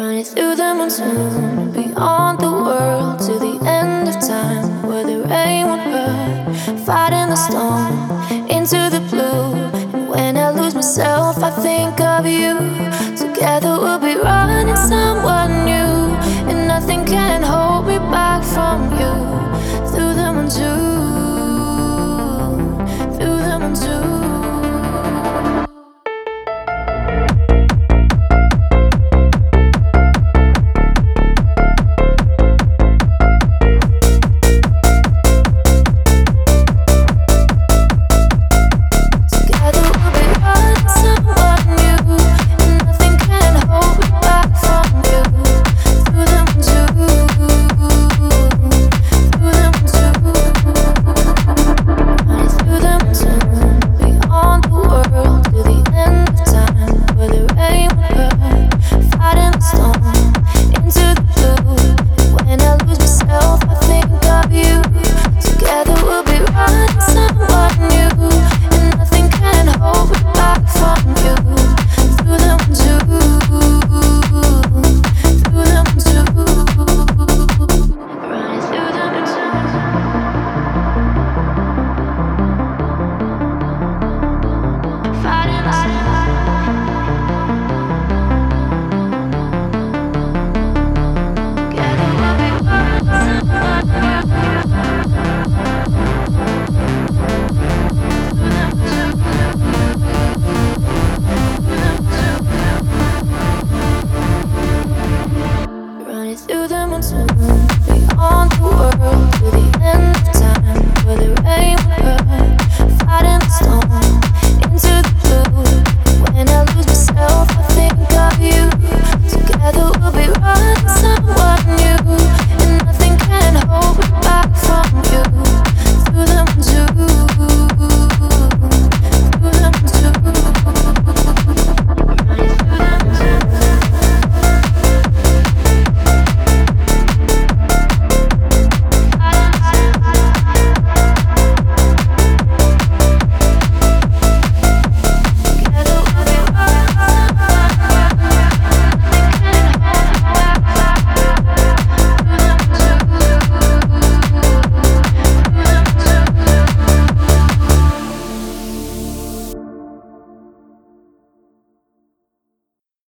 Running through the monsoon, beyond the world, to the end of time, where the rain won't hurt. Fighting the storm, into the blue. And when I lose myself, I think of you. Together we'll be right.